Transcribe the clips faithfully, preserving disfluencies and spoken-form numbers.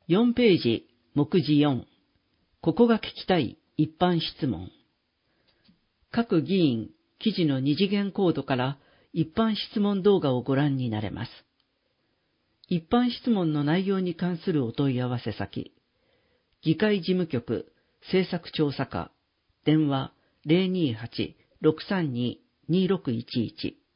よんページ、目次よん。ここが聞きたい一般質問。各議員、記事の二次元コードから一般質問動画をご覧になれます。一般質問の内容に関するお問い合わせ先、議会事務局政策調査課、電話 ゼロにーはち ろくさんに にーろくいちいち。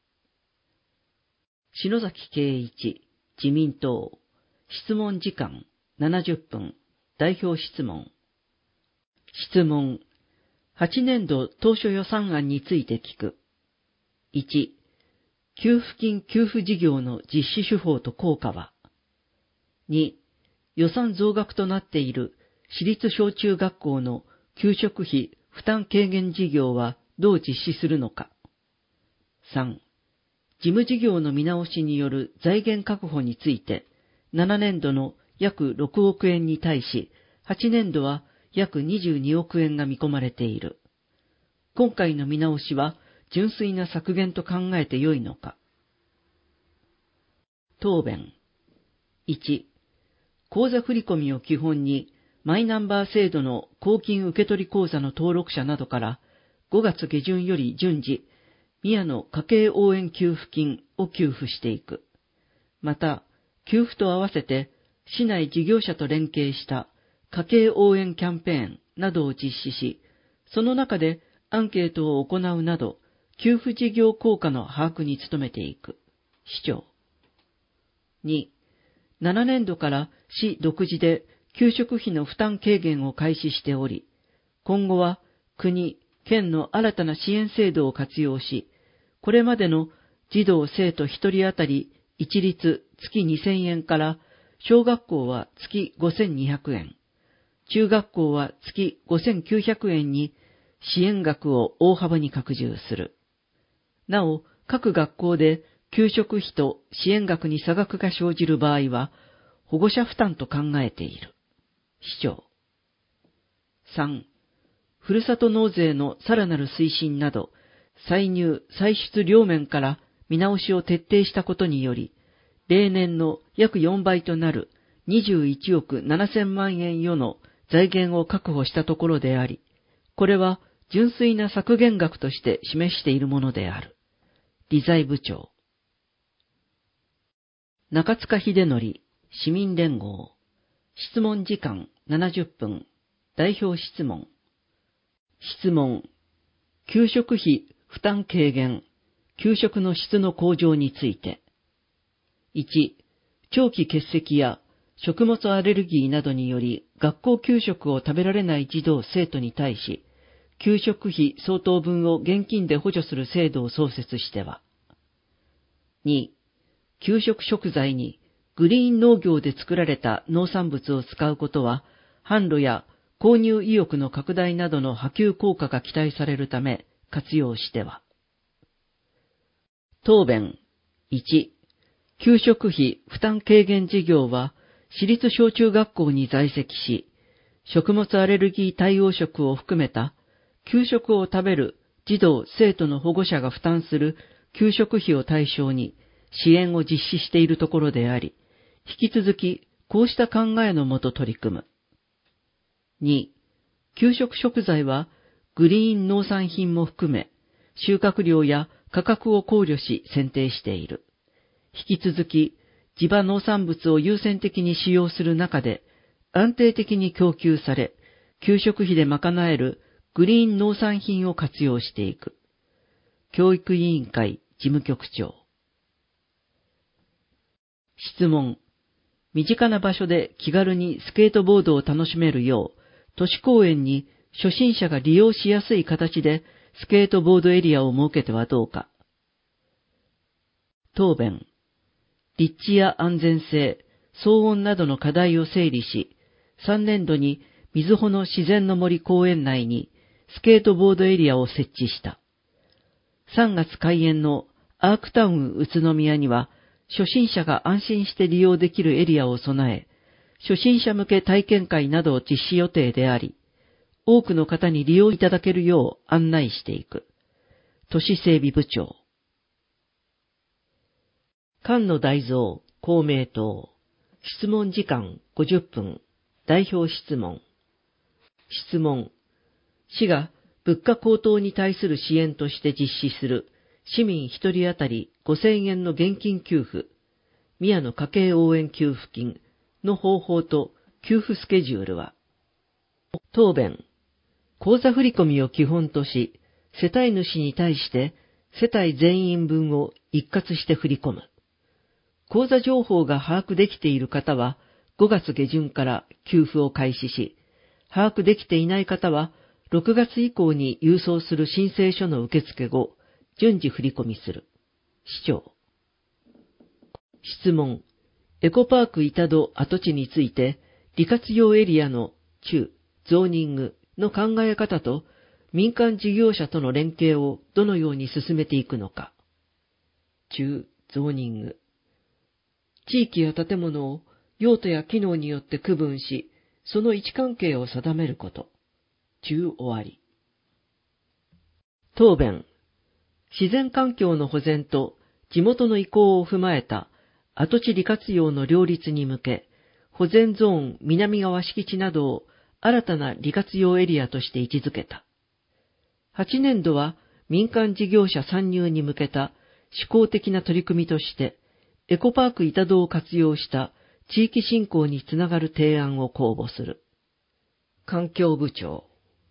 篠崎圭一、自民党。質問時間ななじゅっぷん。代表質問。質問。はちねんど当初予算案について聞く。いち. 給付金給付事業の実施手法と効果は。に. 予算増額となっている私立小中学校の給食費負担軽減事業はどう実施するのか。さん. 事務事業の見直しによる財源確保について、ななねんどの約ろくおくえんに対し、はちねんどは約にじゅうにおくえんが見込まれている。今回の見直しは純粋な削減と考えてよいのか。答弁。いち. 口座振込を基本に、マイナンバー制度の公金受取口座の登録者などからごがつげじゅんより順次、宮の家計応援給付金を給付していく。また、給付と合わせて、市内事業者と連携した家計応援キャンペーンなどを実施し、その中でアンケートを行うなど、給付事業効果の把握に努めていく。市長。に. ななねんどから市独自で給食費の負担軽減を開始しており、今後は国、県の新たな支援制度を活用し、これまでの児童生徒ひとり当たり一律月にせんえんから小学校は月ごせんにひゃくえん、中学校は月ごせんきゅうひゃくえんに支援額を大幅に拡充する。なお、各学校で給食費と支援額に差額が生じる場合は、保護者負担と考えている。市長。さん. ふるさと納税のさらなる推進など、歳入・歳出両面から見直しを徹底したことにより、例年の約よんばいとなるにじゅういちおくななせんまんえん余の財源を確保したところであり、これは純粋な削減額として示しているものである。理財部長。中塚秀則、市民連合。質問時間ななじゅっぷん。代表質問。質問。給食費負担軽減、給食の質の向上について。いち. 長期欠席や食物アレルギーなどにより学校給食を食べられない児童生徒に対し、給食費相当分を現金で補助する制度を創設しては。に. 給食食材にグリーン農業で作られた農産物を使うことは、販路や購入意欲の拡大などの波及効果が期待されるため活用しては。答弁。いち. 給食費負担軽減事業は、私立小中学校に在籍し、食物アレルギー対応食を含めた、給食を食べる児童・生徒の保護者が負担する給食費を対象に支援を実施しているところであり、引き続きこうした考えのもと取り組む。に. 給食食材はグリーン農産品も含め、収穫量や価格を考慮し選定している。引き続き地場農産物を優先的に使用する中で、安定的に供給され、給食費で賄えるグリーン農産品を活用していく。教育委員会事務局長。質問。身近な場所で気軽にスケートボードを楽しめるよう、都市公園に初心者が利用しやすい形でスケートボードエリアを設けてはどうか。答弁。立地や安全性、騒音などの課題を整理し、さんねんどに瑞穂の自然の森公園内にスケートボードエリアを設置した。さんがつ開園のアークタウン宇都宮には、初心者が安心して利用できるエリアを備え、初心者向け体験会などを実施予定であり、多くの方に利用いただけるよう案内していく。都市整備部長。菅野大蔵、公明党。 質問時間ごじゅっぷん。代表質問。質問。市が物価高騰に対する支援として実施する市民ひとり当たりごせんえんの現金給付、宮の家計応援給付金の方法と給付スケジュールは。答弁。口座振込を基本とし、世帯主に対して世帯全員分を一括して振り込む。口座情報が把握できている方はごがつ下旬から給付を開始し、把握できていない方はろくがつ以降に郵送する申請書の受付後、順次振り込みする。市長。質問。エコパーク板戸跡地について、利活用エリアの中、ゾーニングの考え方と民間事業者との連携をどのように進めていくのか。中、ゾーニング。地域や建物を用途や機能によって区分し、その位置関係を定めること。中終わり。答弁。自然環境の保全と地元の意向を踏まえた跡地利活用の両立に向け、保全ゾーン南側敷地などを新たな利活用エリアとして位置づけた。はちねんどは民間事業者参入に向けた試行的な取り組みとして、エコパーク板戸を活用した地域振興につながる提案を公募する。環境部長。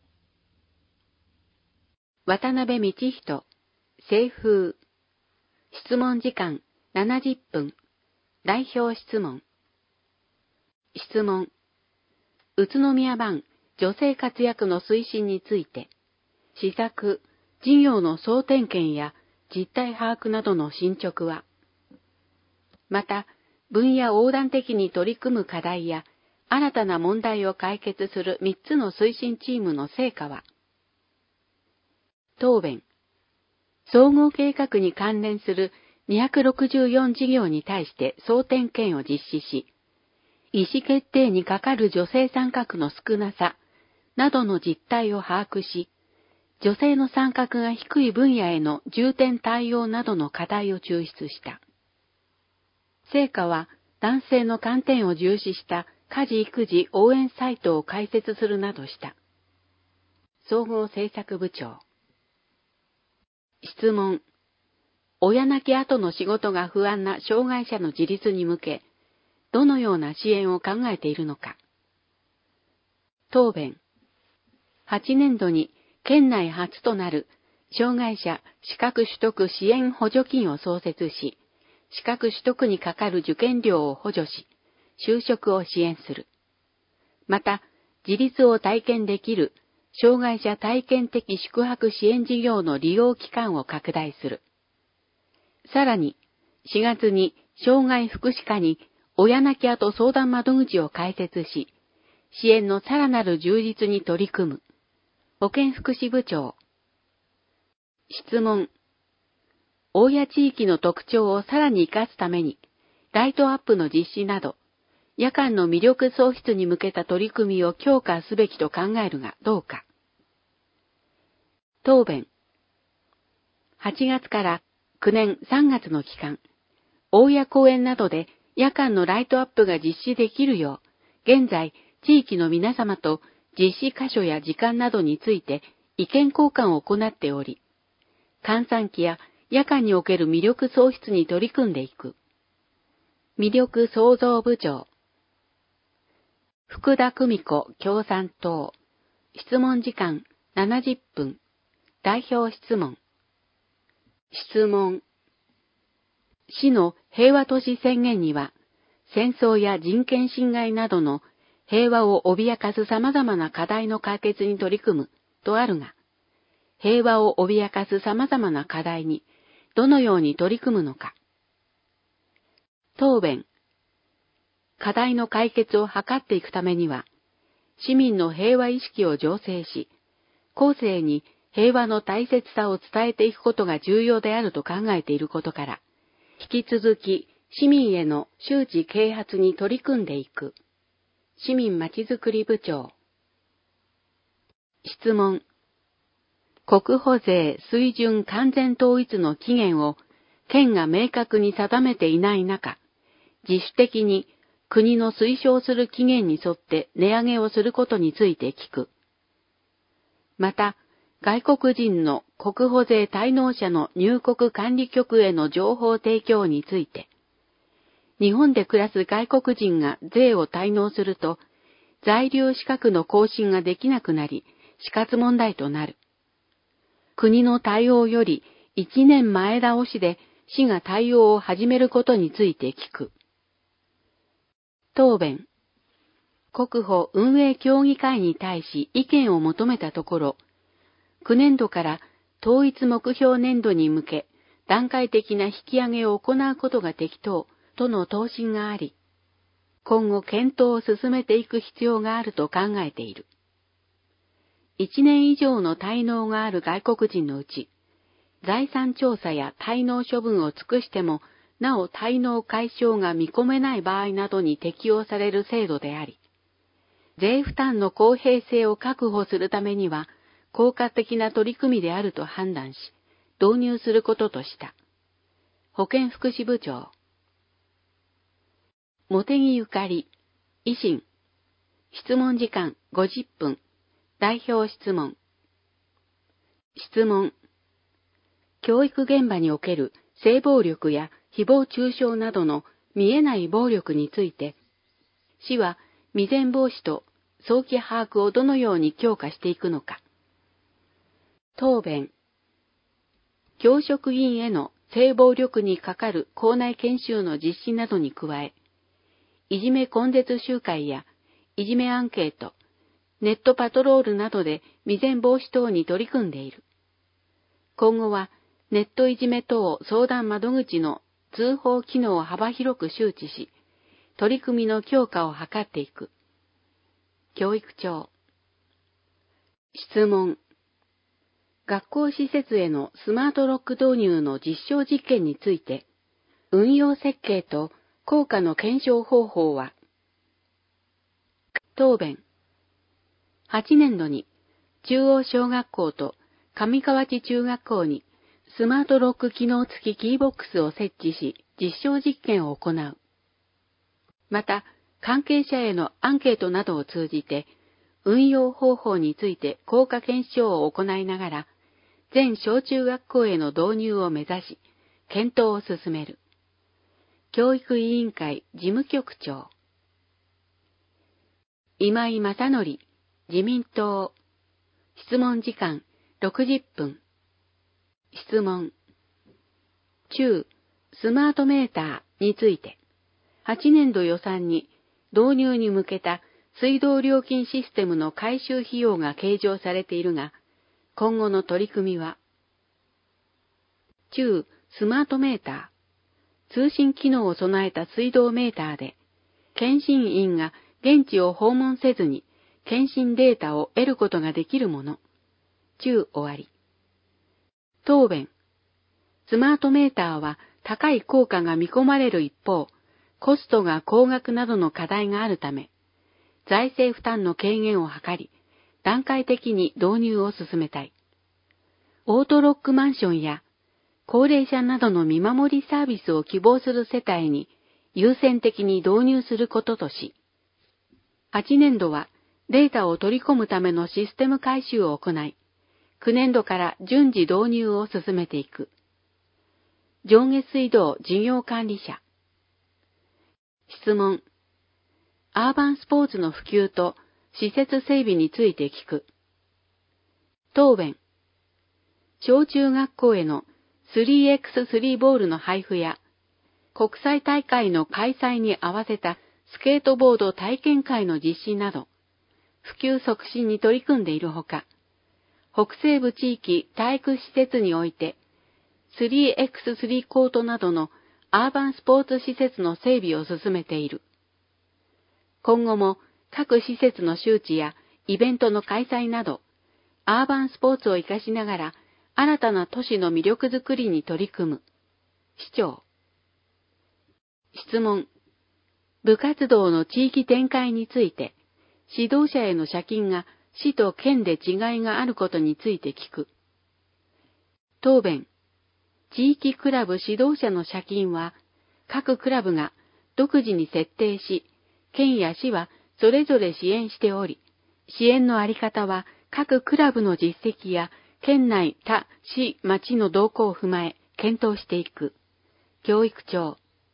渡辺道人、清風。質問時間ななじゅっぷん。代表質問。質問。宇都宮版女性活躍の推進について、施策、事業の総点検や実態把握などの進捗は、また、分野横断的に取り組む課題や、新たな問題を解決するみっつの推進チームの成果は、答弁。総合計画に関連するにひゃくろくじゅうよん事業に対して総点検を実施し、意思決定にかかる女性参画の少なさなどの実態を把握し、女性の参画が低い分野への重点対応などの課題を抽出した。成果は男性の観点を重視した家事育児応援サイトを開設するなどした。総合政策部長。質問。親亡き後の仕事が不安な障害者の自立に向け、どのような支援を考えているのか。答弁。はちねんどに県内初となる障害者資格取得支援補助金を創設し、資格取得にかかる受験料を補助し、就職を支援する。また、自立を体験できる障害者体験的宿泊支援事業の利用期間を拡大する。さらに、しがつに障害福祉課に親亡き後相談窓口を開設し、支援のさらなる充実に取り組む。保健福祉部長。質問。大谷地域の特徴をさらに活かすために、ライトアップの実施など、夜間の魅力創出に向けた取り組みを強化すべきと考えるがどうか。答弁。はちがつからくねんさんがつの期間、大谷公園などで夜間のライトアップが実施できるよう、現在、地域の皆様と実施箇所や時間などについて意見交換を行っており、閑散期や夜間における魅力創出に取り組んでいく。魅力創造部長。福田久美子共産党。質問時間ななじゅっぷん。代表質問。質問。市の平和都市宣言には、戦争や人権侵害などの平和を脅かす様々な課題の解決に取り組むとあるが、平和を脅かす様々な課題にどのように取り組むのか。答弁。課題の解決を図っていくためには、市民の平和意識を醸成し、後世に平和の大切さを伝えていくことが重要であると考えていることから、引き続き市民への周知啓発に取り組んでいく。市民まちづくり部長。質問。国保税水準完全統一の期限を県が明確に定めていない中、自主的に国の推奨する期限に沿って値上げをすることについて聞く。また、外国人の国保税滞納者の入国管理局への情報提供について、日本で暮らす外国人が税を滞納すると、在留資格の更新ができなくなり、死活問題となる。国の対応よりいちねんまえ倒しで市が対応を始めることについて聞く。答弁。国保運営協議会に対し意見を求めたところ、くねんどから統一目標年度に向け段階的な引き上げを行うことが適当との答申があり、今後検討を進めていく必要があると考えている。いちねん以上の滞納がある外国人のうち、財産調査や滞納処分を尽くしても、なお滞納解消が見込めない場合などに適用される制度であり、税負担の公平性を確保するためには、効果的な取り組みであると判断し、導入することとした。保健福祉部長。茂木ゆかり、維新。質問時間ごじゅっぷん。代表質問。質問。教育現場における性暴力や誹謗中傷などの見えない暴力について、市は未然防止と早期把握をどのように強化していくのか。答弁。教職員への性暴力にかかる校内研修の実施などに加え、いじめ根絶集会やいじめアンケート、ネットパトロールなどで未然防止等に取り組んでいる。今後はネットいじめ等相談窓口の通報機能を幅広く周知し、取り組みの強化を図っていく。教育長。質問。学校施設へのスマートロック導入の実証実験について、運用設計と効果の検証方法は。答弁。はちねんどに中央小学校と上河内中学校にスマートロック機能付きキーボックスを設置し、実証実験を行う。また、関係者へのアンケートなどを通じて、運用方法について効果検証を行いながら、全小中学校への導入を目指し、検討を進める。教育委員会事務局長。今井正則、自民党。質問時間ろくじゅっぷん。質問。中、スマートメーターについて、はちねんど予算に導入に向けた水道料金システムの改修費用が計上されているが、今後の取り組みは、中、スマートメーター、通信機能を備えた水道メーターで、検診員が現地を訪問せずに検診データを得ることができるもの。中終わり。答弁。スマートメーターは高い効果が見込まれる一方、コストが高額などの課題があるため、財政負担の軽減を図り、段階的に導入を進めたい。オートロックマンションや高齢者などの見守りサービスを希望する世帯に優先的に導入することとし、はちねんどはデータを取り込むためのシステム改修を行い、きゅうねんどから順次導入を進めていく。上下水道事業管理者。質問。アーバンスポーツの普及と施設整備について聞く。答弁。小中学校への スリーエックススリー ボールの配布や、国際大会の開催に合わせたスケートボード体験会の実施など、普及促進に取り組んでいるほか、北西部地域体育施設において、スリーエックススリー コートなどのアーバンスポーツ施設の整備を進めている。今後も各施設の周知やイベントの開催など、アーバンスポーツを活かしながら新たな都市の魅力づくりに取り組む。市長。質問。部活動の地域展開について、指導者への謝金が市と県で違いがあることについて聞く。答弁。地域クラブ指導者の謝金は、各クラブが独自に設定し、 県や市はそれぞれ支援しており、支援のあり方は各クラブの実績や県内他市町の動向を踏まえ検討していく。教育長。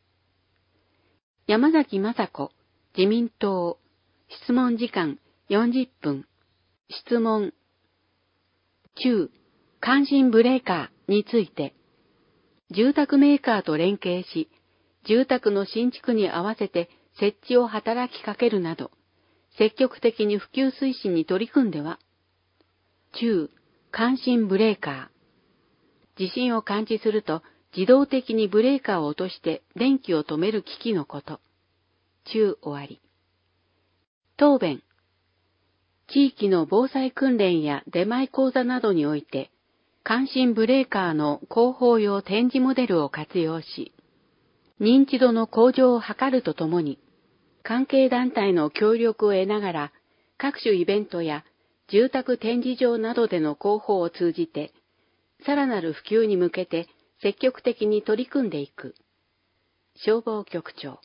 山崎雅子、自民党。質問時間よんじゅっぷん。質問。中、感震ブレーカーについて、住宅メーカーと連携し、住宅の新築に合わせて設置を働きかけるなど、積極的に普及推進に取り組んでは、中、感震ブレーカー。地震を感知すると自動的にブレーカーを落として電気を止める機器のこと。中終わり。答弁。地域の防災訓練や出前講座などにおいて、感震ブレーカーの広報用展示モデルを活用し、認知度の向上を図るとともに、関係団体の協力を得ながら、各種イベントや住宅展示場などでの広報を通じて、さらなる普及に向けて積極的に取り組んでいく。消防局長。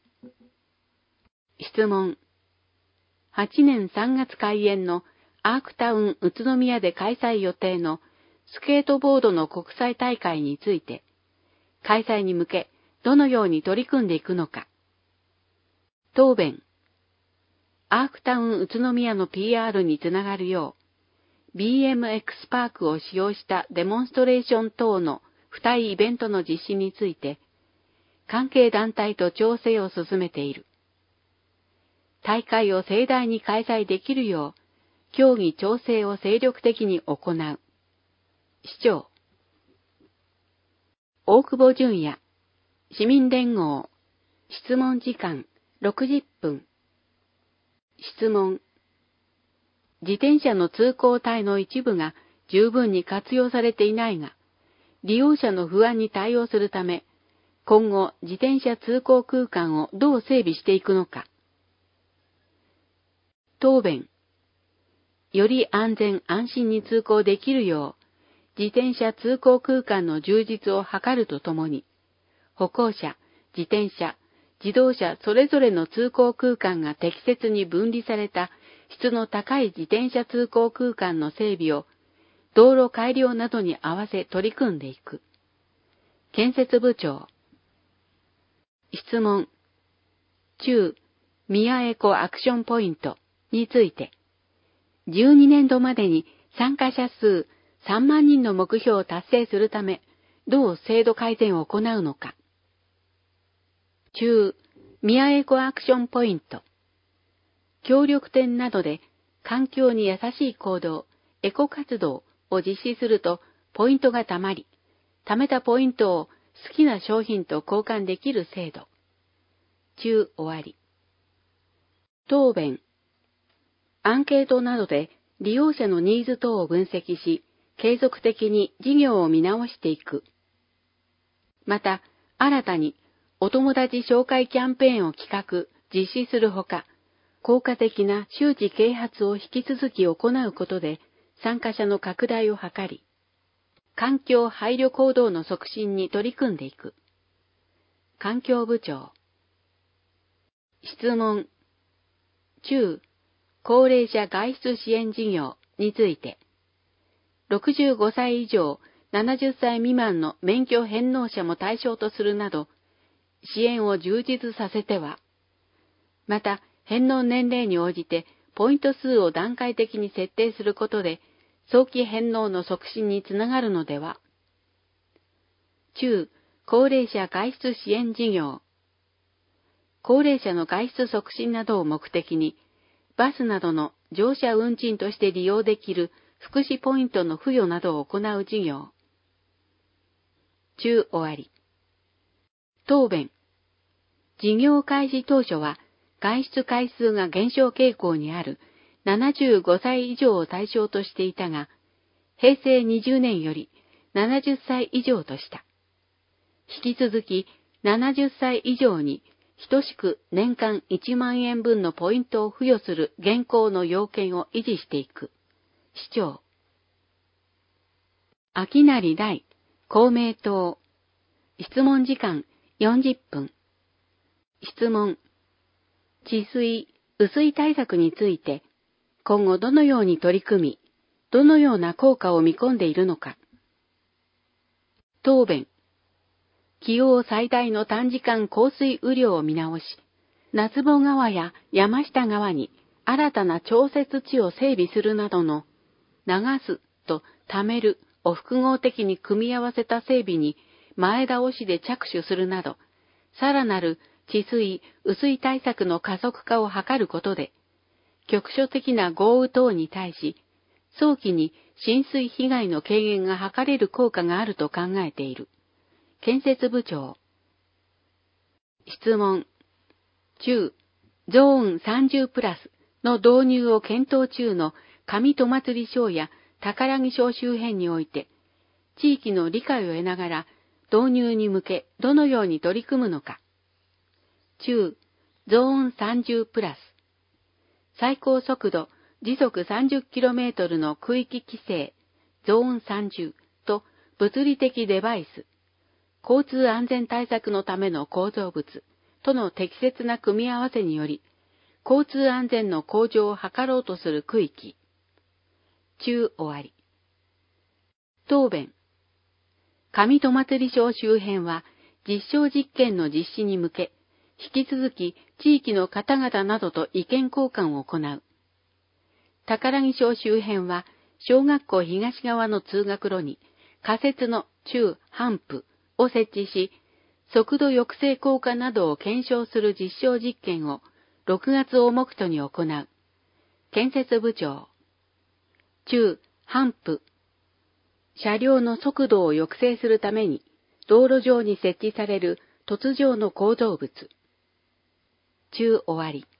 質問。はちねんさんがつ開園のアークタウン宇都宮で開催予定のスケートボードの国際大会について、開催に向けどのように取り組んでいくのか。答弁。アークタウン宇都宮の ピーアール につながるよう、ビーエムエックス パークを使用したデモンストレーション等の付帯イベントの実施について、関係団体と調整を進めている。大会を盛大に開催できるよう、協議調整を精力的に行う。市長。大久保淳也、市民連合、質問時間ろくじゅっぷん。質問。自転車の通行帯の一部が十分に活用されていないが、利用者の不安に対応するため、今後自転車通行空間をどう整備していくのか。答弁。より安全安心に通行できるよう、自転車通行空間の充実を図るとともに、歩行者、自転車、自動車それぞれの通行空間が適切に分離された質の高い自転車通行空間の整備を、道路改良などに合わせ取り組んでいく。建設部長。質問。中、宮エコアクションポイントについて、じゅうにねんどまでに参加者数さんまんにんの目標を達成するため、どう制度改善を行うのか。中、宮エコアクションポイント。協力店などで環境に優しい行動、エコ活動を実施するとポイントが貯まり、貯めたポイントを好きな商品と交換できる制度。中終わり。答弁。アンケートなどで利用者のニーズ等を分析し、継続的に事業を見直していく。また、新たにお友達紹介キャンペーンを企画、実施するほか、効果的な周知啓発を引き続き行うことで、参加者の拡大を図り、環境配慮行動の促進に取り組んでいく。環境部長。質問。中、高齢者外出支援事業について、ろくじゅうごさい以上ななじゅっさい未満の免許返納者も対象とするなど、支援を充実させては、また返納年齢に応じてポイント数を段階的に設定することで、早期返納の促進につながるのでは。中、高齢者外出支援事業。高齢者の外出促進などを目的に、バスなどの乗車運賃として利用できる福祉ポイントの付与などを行う事業。中終わり。答弁。事業開始当初は外出回数が減少傾向にあるななじゅうごさい以上を対象としていたが、へいせいにじゅうねんよりななじゅっさい以上とした。引き続きななじゅっさい以上に等しく年間いちまんえんぶんのポイントを付与する現行の要件を維持していく。市長。秋成大、公明党。質問時間よんじゅっぷん。質問。 治水、雨水対策について、今後どのように取り組み、どのような効果を見込んでいるのか。答弁。紀王最大の短時間降水雨量を見直し、夏保川や山下川に新たな調節池を整備するなどの、流すと貯めるを複合的に組み合わせた整備に前倒しで着手するなど、さらなる治水、雨水対策の加速化を図ることで、局所的な豪雨等に対し、早期に浸水被害の軽減が図れる効果があると考えている。建設部長。質問。中、ゾーンさんじゅうプラスの導入を検討中の上戸祭小や宝木小周辺において、地域の理解を得ながら導入に向けどのように取り組むのか。中、ゾーンさんじゅうプラス。最高速度時速 さんじゅっキロメートル の区域規制、ゾーンさんじゅうと物理的デバイス、交通安全対策のための構造物との適切な組み合わせにより、交通安全の向上を図ろうとする区域。中終わり。答弁。上戸祭小周辺は実証実験の実施に向け、引き続き地域の方々などと意見交換を行う。宝木小周辺は小学校東側の通学路に仮設の中ハンプを設置し、速度抑制効果などを検証する実証実験をろくがつを目途に行う。建設部長。中ハンプ。車両の速度を抑制するために道路上に設置される凸状の構造物。中終わり。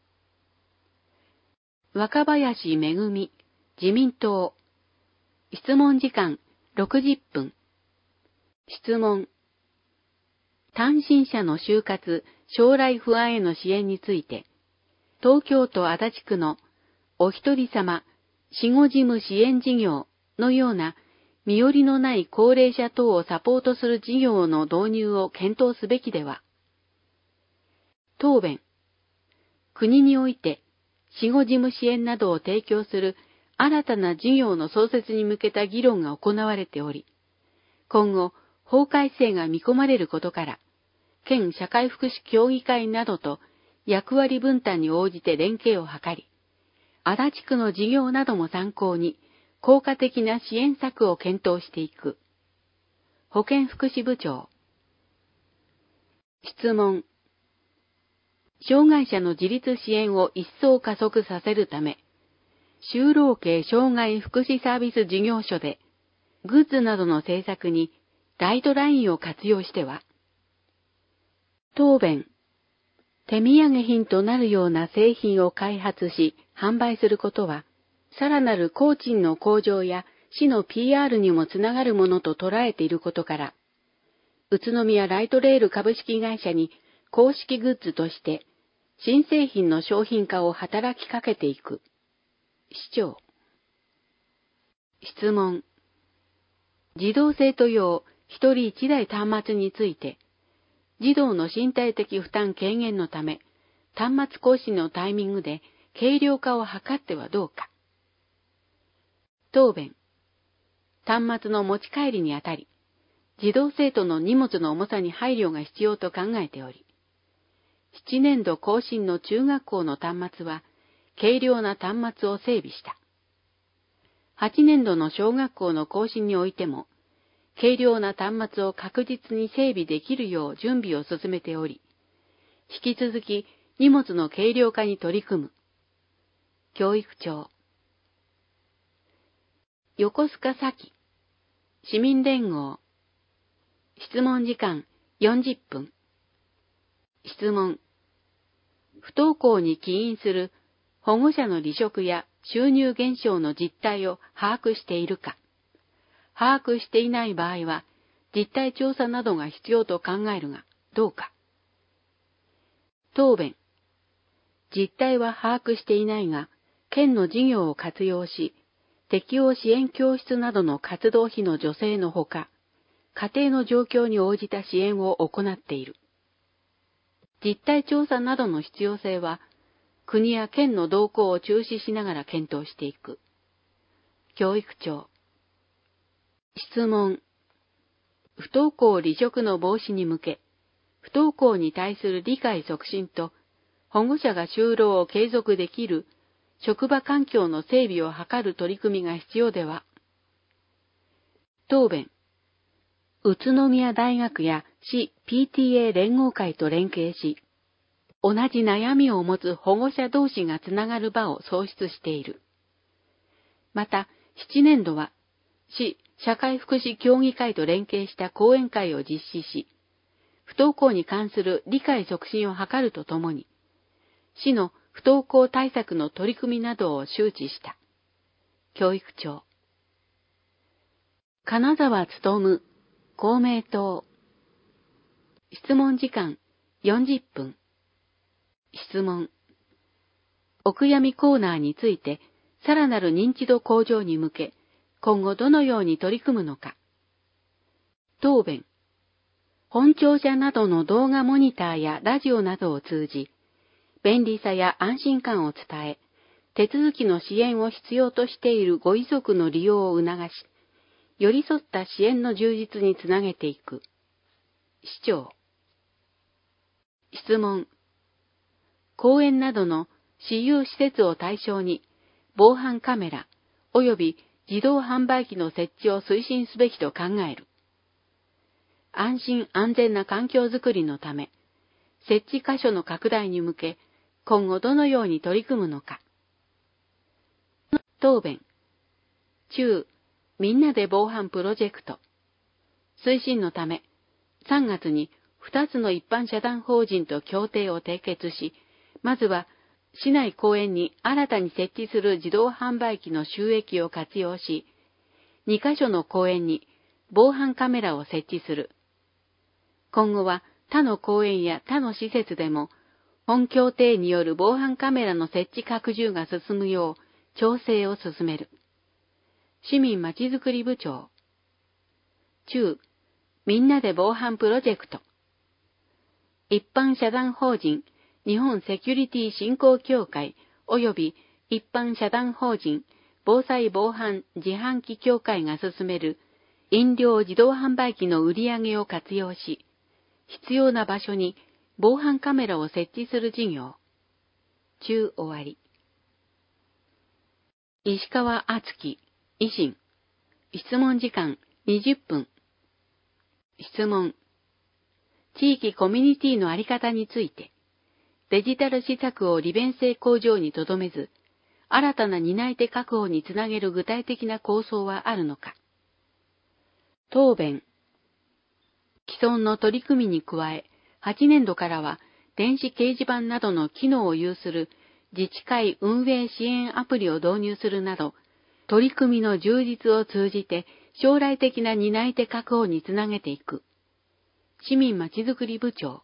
若林めぐみ、自民党。質問時間ろくじゅっぷん。質問。単身者の就活、将来不安への支援について、東京都足立区のお一人様、死後事務支援事業のような身寄りのない高齢者等をサポートする事業の導入を検討すべきでは。答弁。国において、死後事務支援などを提供する新たな事業の創設に向けた議論が行われており、今後、法改正が見込まれることから、県社会福祉協議会などと役割分担に応じて連携を図り、足立区の事業なども参考に効果的な支援策を検討していく。保健福祉部長。質問。障害者の自立支援を一層加速させるため、就労系障害福祉サービス事業所で、グッズなどの制作にガイドラインを活用しては。答弁。手土産品となるような製品を開発し、販売することは、さらなる工賃の向上や市の ピーアール にもつながるものと捉えていることから、宇都宮ライトレール株式会社に公式グッズとして、新製品の商品化を働きかけていく。市長。質問。児童生徒用一人一台端末について、児童の身体的負担軽減のため、端末更新のタイミングで軽量化を図ってはどうか。答弁。端末の持ち帰りにあたり、児童生徒の荷物の重さに配慮が必要と考えており、ななねんど更新の中学校の端末は、軽量な端末を整備した。はちねんどの小学校の更新においても、軽量な端末を確実に整備できるよう準備を進めており、引き続き荷物の軽量化に取り組む。教育長。横須賀咲市民連合。質問時間よんじゅっぷん。質問。不登校に起因する保護者の離職や収入減少の実態を把握しているか。把握していない場合は、実態調査などが必要と考えるが、どうか。答弁。実態は把握していないが、県の事業を活用し、適応支援教室などの活動費の助成のほか、家庭の状況に応じた支援を行っている。 実態調査などの必要性は、国や県の動向を注視しながら検討していく。教育庁。質問。不登校離職の防止に向け、不登校に対する理解促進と、保護者が就労を継続できる職場環境の整備を図る取り組みが必要では。答弁。宇都宮大学や市 ピーティーエー 連合会と連携し、同じ悩みを持つ保護者同士がつながる場を創出している。また、しちねんどは、市社会福祉協議会と連携した講演会を実施し、不登校に関する理解促進を図るとともに、市の不登校対策の取り組みなどを周知した。教育庁。金沢勉、公明党。質問時間よんじゅっぷん。質問。お悔やみコーナーについて、さらなる認知度向上に向け、今後どのように取り組むのか。答弁。本庁舎などの動画モニターやラジオなどを通じ、便利さや安心感を伝え、手続きの支援を必要としているご遺族の利用を促し、寄り添った支援の充実につなげていく。市長。質問。公園などの私有施設を対象に、防犯カメラ及び自動販売機の設置を推進すべきと考える。安心安全な環境づくりのため、設置箇所の拡大に向け、今後どのように取り組むのか。答弁。中、みんなで防犯プロジェクト。推進のため、さんがつにふたつの一般社団法人と協定を締結し、まずは市内公園に新たに設置する自動販売機の収益を活用し、にかしょの公園に防犯カメラを設置する。今後は他の公園や他の施設でも、本協定による防犯カメラの設置拡充が進むよう調整を進める。市民まちづくり部長。中、みんなで防犯プロジェクト。一般社団法人日本セキュリティ振興協会及び一般社団法人防災防犯自販機協会が進める飲料自動販売機の売り上げを活用し、必要な場所に防犯カメラを設置する事業。中終わり。石川敦樹、維新。質問時間にじゅっぷん。質問。地域コミュニティのあり方について、デジタル施策を利便性向上にとどめず、新たな担い手確保につなげる具体的な構想はあるのか。答弁。既存の取り組みに加え、はちねんどからは電子掲示板などの機能を有する自治会運営支援アプリを導入するなど、取り組みの充実を通じて将来的な担い手確保につなげていく。市民まちづくり部長。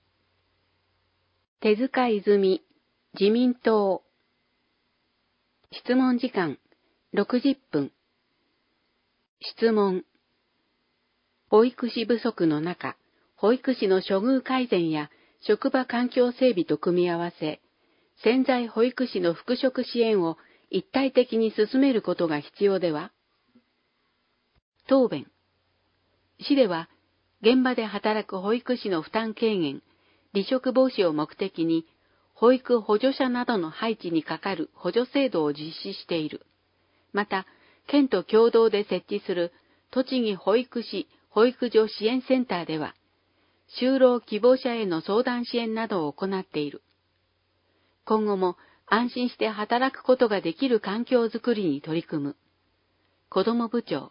手塚泉、自民党。質問時間ろくじゅっぷん。質問。保育士不足の中、保育士の処遇改善や職場環境整備と組み合わせ、潜在保育士の復職支援を一体的に進めることが必要では。答弁。市では、現場で働く保育士の負担軽減、離職防止を目的に、保育補助者などの配置にかかる補助制度を実施している。また、県と共同で設置する栃木保育士保育所支援センターでは、就労希望者への相談支援などを行っている。今後も安心して働くことができる環境づくりに取り組む。子ども部長。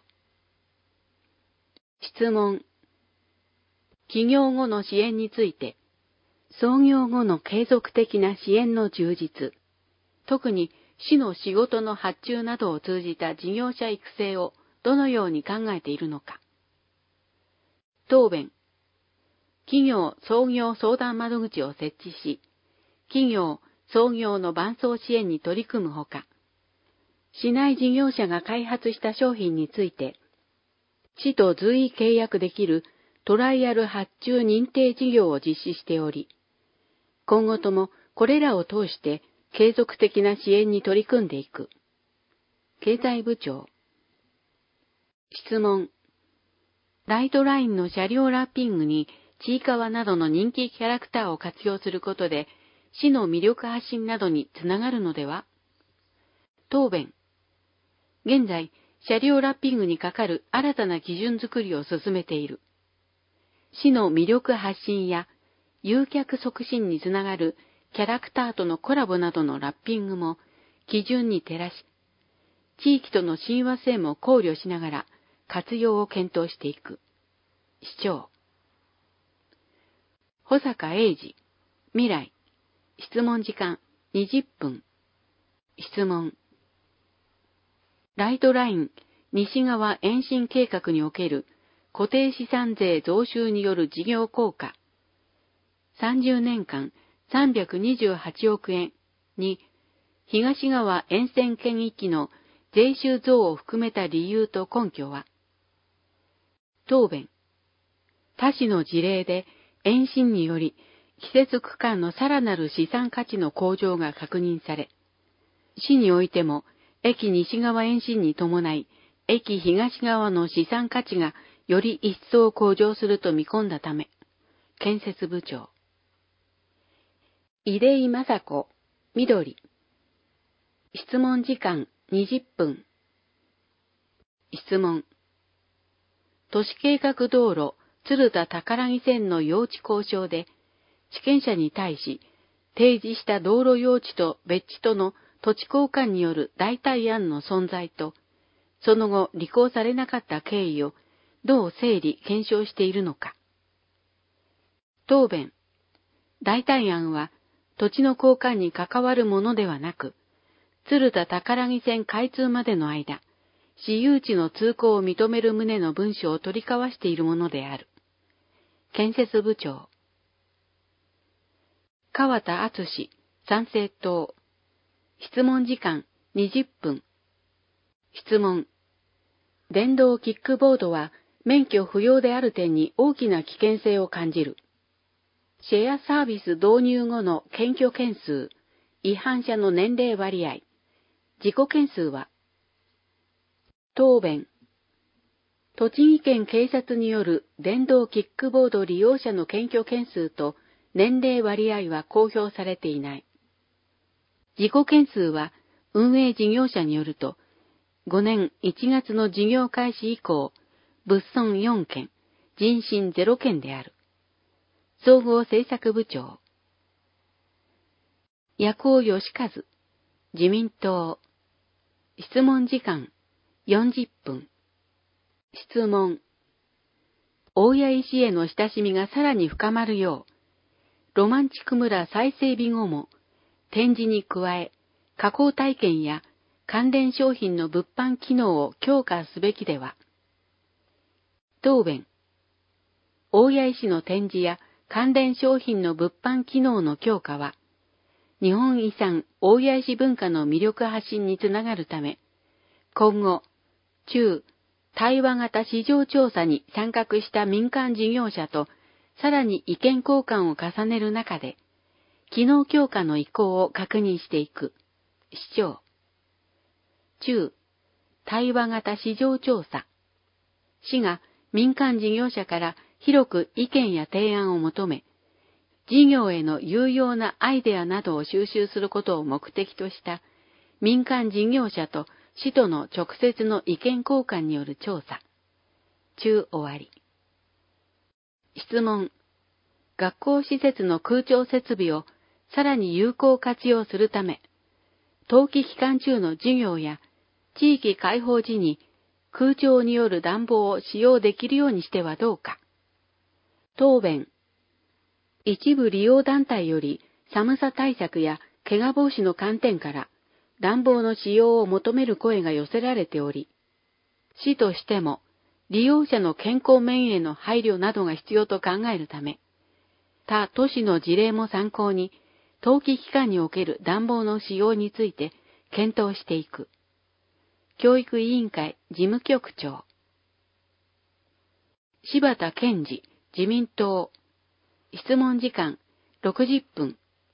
質問。起業後の支援について、創業後の継続的な支援の充実、特に市の仕事の発注などを通じた事業者育成をどのように考えているのか。答弁。企業創業相談窓口を設置し、企業創業の伴走支援に取り組むほか、市内事業者が開発した商品について、市と随意契約できるトライアル発注認定事業を実施しており、 今後ともこれらを通して継続的な支援に取り組んでいく。経済部長。質問。ライトラインの車両ラッピングにちいかわなどの人気キャラクターを活用することで、市の魅力発信などにつながるのでは？答弁。現在、車両ラッピングにかかる新たな基準作りを進めている。市の魅力発信や誘客促進につながるキャラクターとのコラボなどのラッピングも基準に照らし、地域との親和性も考慮しながら活用を検討していく。市長。保坂英二、未来。質問時間にじゅっぷん。質問。ライトライン西側延伸計画における固定資産税増収による事業効果。さんじゅうねんかんさんびゃくにじゅうはちおくえんに東側沿線圏域の税収増を含めた理由と根拠は？答弁。他市の事例で延伸により季節区間のさらなる資産価値の向上が確認され、市においても駅西側延伸に伴い、駅東側の資産価値がより一層向上すると見込んだため、建設部長。出井雅子、緑。質問時間にじゅっぷん。質問。都市計画道路鶴田宝木線の用地交渉で、地権者に対し、提示した道路用地と別地との土地交換による代替案の存在と、その後履行されなかった経緯をどう整理検証しているのか。答弁。代替案は土地の交換に関わるものではなく、鶴田宝木線開通までの間、私有地の通行を認める旨の文書を取り交わしているものである。建設部長。川田敦、参政党。質問時間にじゅっぷん。質問。電動キックボードは免許不要である点に大きな危険性を感じる。シェアサービス導入後の検挙件数、違反者の年齢割合、事故件数は？答弁。栃木県警察による電動キックボード利用者の検挙件数と年齢割合は公表されていない。事故件数は運営事業者によると、ごねんいちがつの事業開始以降、物損よんけん、人身ゼロけんである。総合政策部長。矢高義和、自民党。質問時間よんじゅっぷん。質問。大谷石への親しみがさらに深まるよう、ロマンチック村再整備後も、展示に加え、加工体験や関連商品の物販機能を強化すべきでは。答弁。大谷石の展示や関連商品の物販機能の強化は、日本遺産大谷石文化の魅力発信につながるため、今後、中、対話型市場調査に参画した民間事業者とさらに意見交換を重ねる中で、機能強化の意向を確認していく。市長。中、対話型市場調査。市が民間事業者から広く意見や提案を求め、事業への有用なアイデアなどを収集することを目的とした民間事業者と市との直接の意見交換による調査。中終わり。質問。学校施設の空調設備をさらに有効活用するため、冬季期間中の授業や地域開放時に空調による暖房を使用できるようにしてはどうか。答弁。一部利用団体より寒さ対策や怪我防止の観点から暖房の使用を求める声が寄せられており、市としても利用者の健康面への配慮などが必要と考えるため、他都市の事例も参考に、冬季期間における暖房の使用について検討していく。教育委員会事務局長。柴田健二、自民党。質問時間ろくじゅっぷん。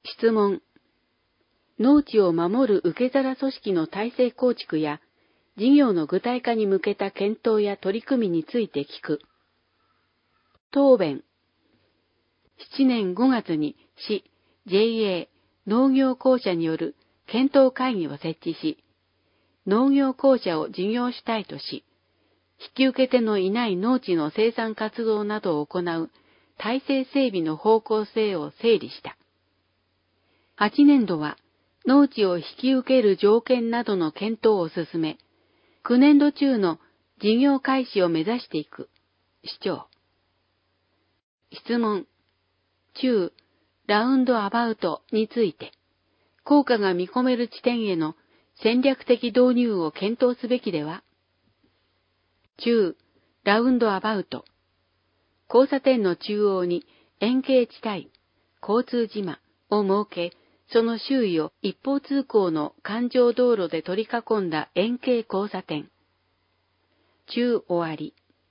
質問。農地を守る受け皿組織の体制構築や、事業の具体化に向けた検討や取り組みについて聞く。答弁。しちねんごがつに市、ジェイエー、農業公社による検討会議を設置し、農業公社を事業主体とし、引き受け手のいない農地の生産活動などを行う体制整備の方向性を整理した。はちねんどは農地を引き受ける条件などの検討を進め、きゅうねんど中の事業開始を目指していく。主張。質問。中、ラウンドアバウトについて、効果が見込める地点への戦略的導入を検討すべきでは？中、ラウンドアバウト。交差点の中央に円形地帯、交通島を設け、その周囲を一方通行の環状道路で取り囲んだ円形交差点。中終わり。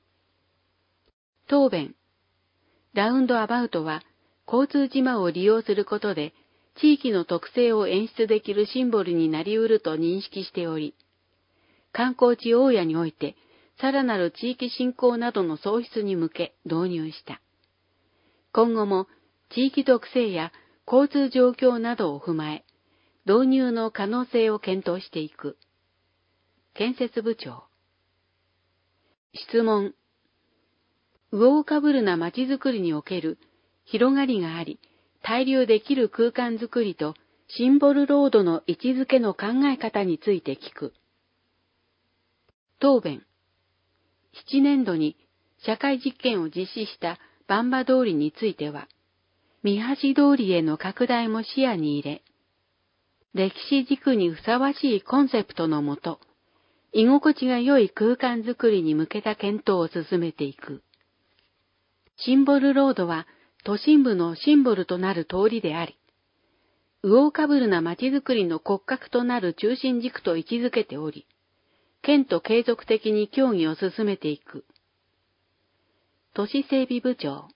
答弁。ラウンドアバウトは、交通島を利用することで、地域の特性を演出できるシンボルになり得ると認識しており、観光地大谷において、さらなる地域振興などの創出に向け導入した。今後も地域特性や交通状況などを踏まえ、導入の可能性を検討していく。建設部長。質問。魚をかぶるなまちづくりにおける広がりがあり、滞留できる空間づくりとシンボルロードの位置づけの考え方について聞く。答弁。しちねんどに社会実験を実施した番場通りについては、三橋通りへの拡大も視野に入れ、歴史軸にふさわしいコンセプトのもと、居心地が良い空間づくりに向けた検討を進めていく。シンボルロードは都心部のシンボルとなる通りであり、魚かぶるな街づくりの骨格となる中心軸と位置づけており、県と継続的に協議を進めていく。都市整備部長。